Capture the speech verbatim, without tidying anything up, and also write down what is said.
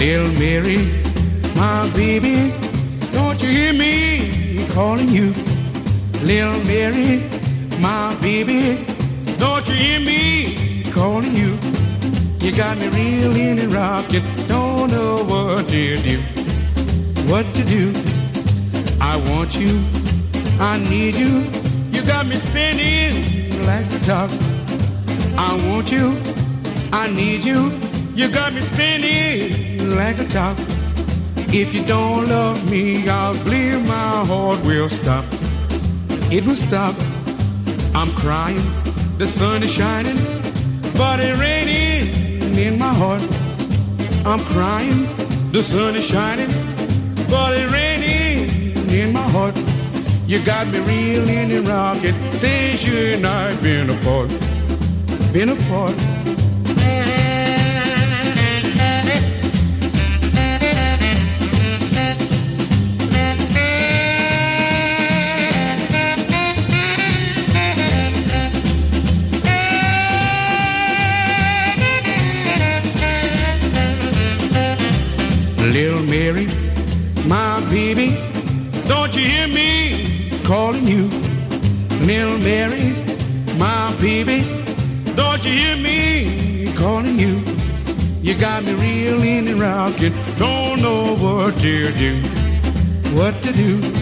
Little Mary, my baby, don't you hear me calling you? Little Mary, my baby, don't you hear me calling you? You got me reeling and rocking, don't know what to do, what to do. I want you, I need you, you got me spinning like the top. I want you, I need you, you got me spinning like a top. If you don't love me, I'll believe my heart will stop. It will stop. I'm crying, the sun is shining, but it's raining in my heart. I'm crying, the sun is shining, but it's raining in my heart. You got me reeling and rocking since you and I been apart, been apart. Little Mary, my baby, don't you hear me calling you? Little Mary, my baby, don't you hear me calling you? You got me reeling and rocking, don't know what to do, what to do.